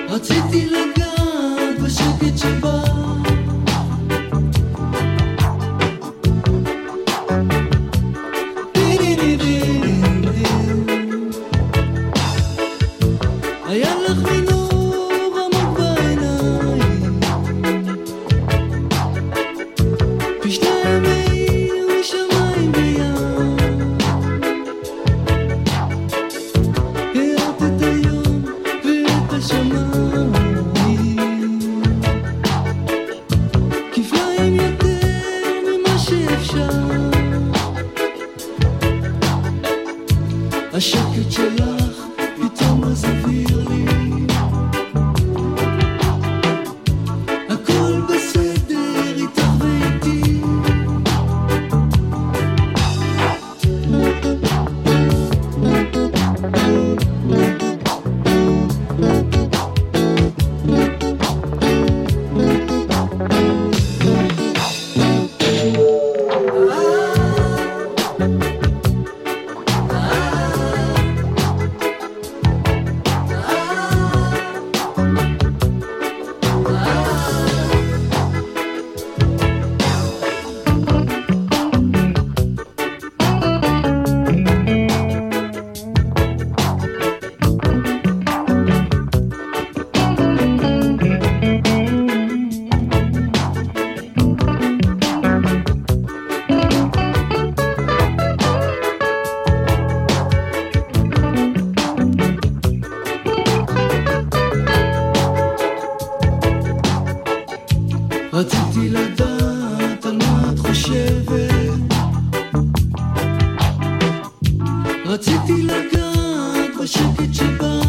רציתי לגעת בשקט שבא היה לך מינור עמוק בעיניים פי שניים מאיר משמיים בים הארת את היום ואת השמיים כפליים יותר ממה שאפשר השקט שלך פתאום מסביר לי הכל בסדר איתך ואיתי רציתי לדעת על מה את חושבת רציתי לגעת